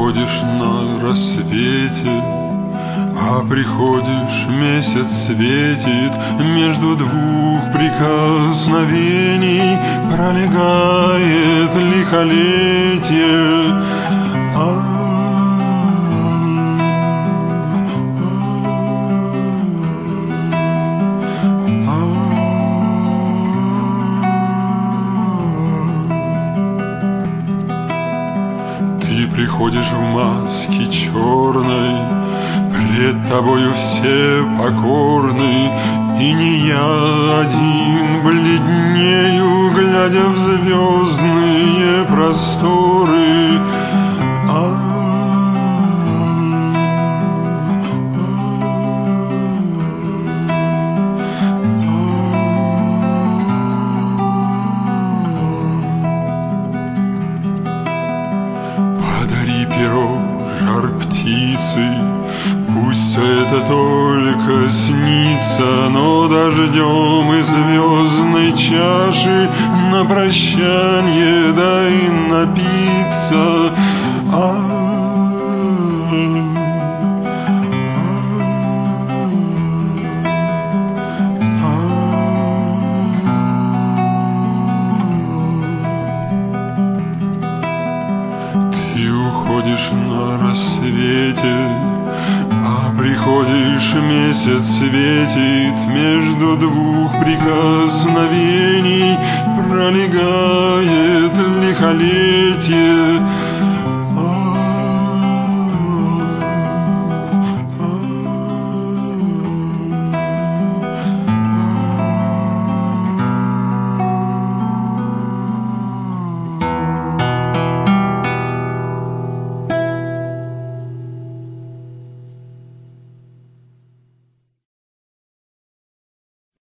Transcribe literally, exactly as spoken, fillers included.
уходишь на рассвете, а приходишь, месяц светит, между двух прикосновений пролегает лихолетие. А Ты приходишь в маске черной, пред тобою все покорны, и не я один бледнею, глядя в звездные просторы. А Подари перо, жар птицы, пусть все это только снится, но дождем из звездной чаши на прощанье дай напиться. А Ты уходишь на рассвете, а приходишь, месяц светит, между двух прикосновений пролегает лихолетие.